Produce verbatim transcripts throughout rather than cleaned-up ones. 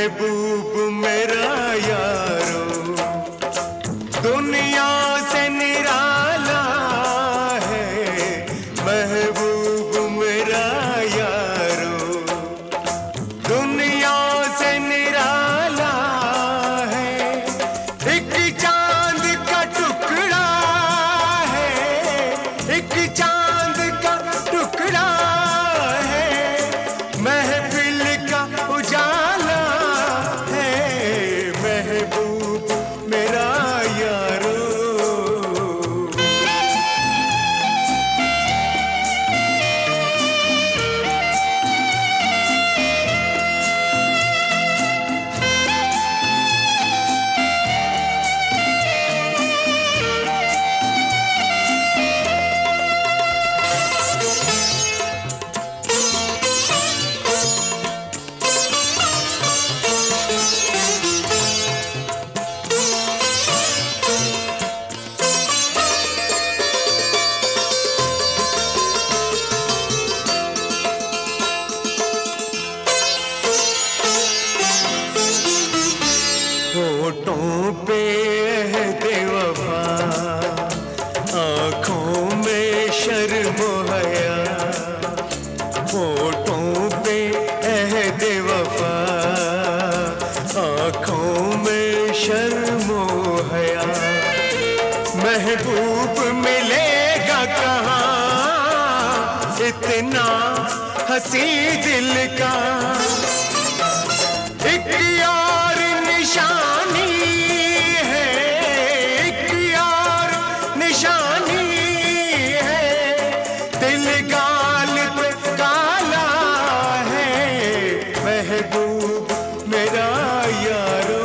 महबूब मेरा यारो दुनिया से निराला है। महबूब मेरा यारो दुनिया से निराला है। एक चांद का टुकड़ा है, एक चांद का टुकड़ा है। महफिल का उजाला है। महबूब मेरा यारो। होठों पे अहदे वफा, आँखों में शर्म हया। होठों पे अहदे वफा, आँखों में शर्म हया। महबूब मिलेगा कहाँ इतना हंसी दिल का। एक यार निशानी है, एक यार निशानी है। दिल गाल पे काला है। महबूब मेरा यारो।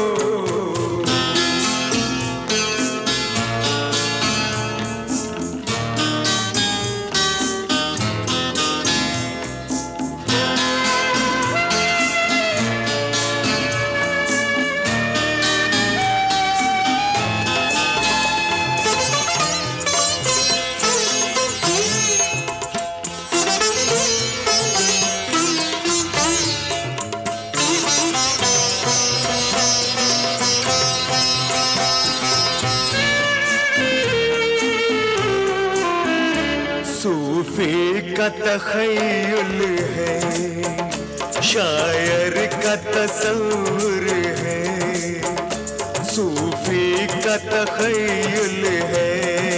सूफी का तख़य्युल है, शायर का तसव्वुर है। सूफी का तख़य्युल है,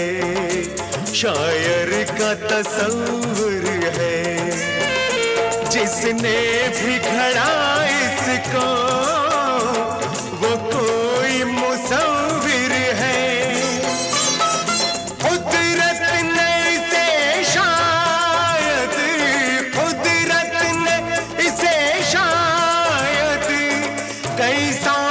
शायर का तसव्वुर है। जिसने भी घड़ा इसको वो कोई मुसव्विर है। कुदरत ने इसे शायद, कुदरत ने इसे शायद कैसा